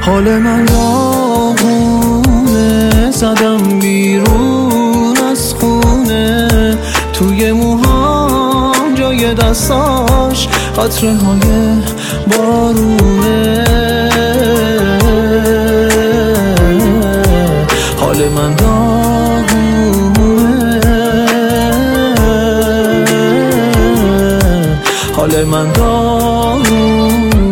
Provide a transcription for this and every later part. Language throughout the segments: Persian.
حال من داغونه، زدم بیرون از خونه، توی موهام جای دستاش قطره های بارونه. حال من داغونه، حال من داغونه.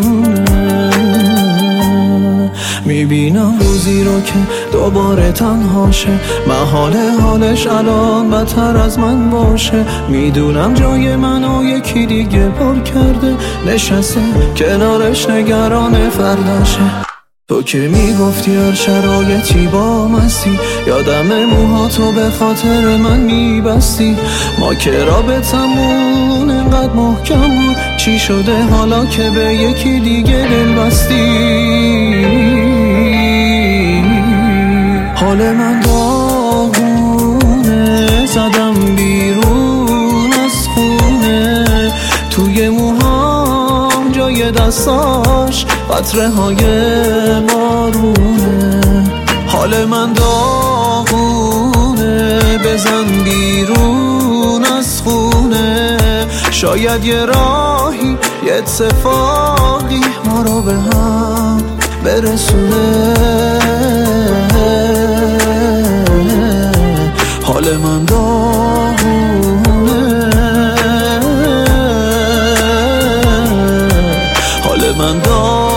میبینم روزی رو که دوباره تنهاشه، محاله حالش الان بدتر از من باشه. میدونم جای منو یکی دیگه پر کرده، نشسته کنارش نگران فرداشه. تو که میگفتی هر شرایطی با مستی، یادم موهاتو به خاطر من میبستی. ما که رابطمون انقدر محکم بود، چی شده حالا که به یکی دیگه دل بستی؟ حال من داغونه، زدم بیرون از خونه، توی موهام جای دستاش قطره های بارونه. حال من داغونه، بزن بیرون از خونه، شاید یه راهی یه اتفاقی ما رو به هم برسونه. حال من داغونه، حال من داغونه.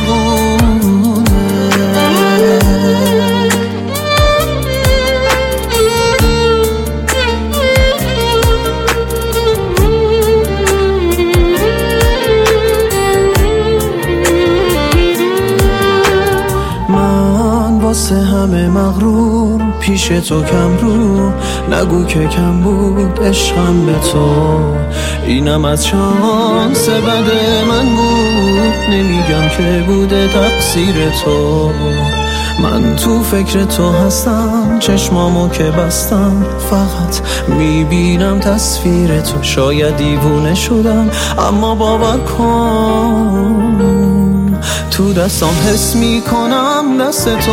من واسه همه مغرور، پیش تو کم رو نگو که کم بود عشقم به تو. اینم از شانس بد من بود، نمیگم که بوده تقصیر تو. من تو فکر تو هستم، چشمامو که بستم فقط میبینم تصویر تو. شاید دیوونه شدم اما باور کن، تو دستام حس میکنم دست تو.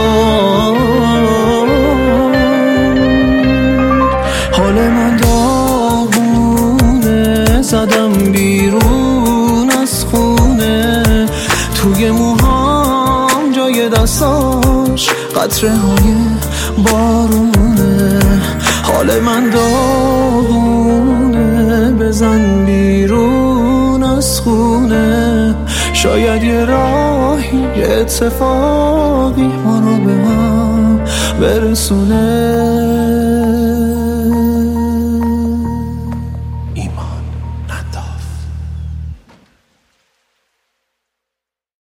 حال من داغونه، زدم بیرون از خونه، توی موهام جای دستاش قطره های بارونه. حال من داغونه، بزن بیرون از خونه، شاید یه راهی یه اتفاقی ما رو به هم برسونه.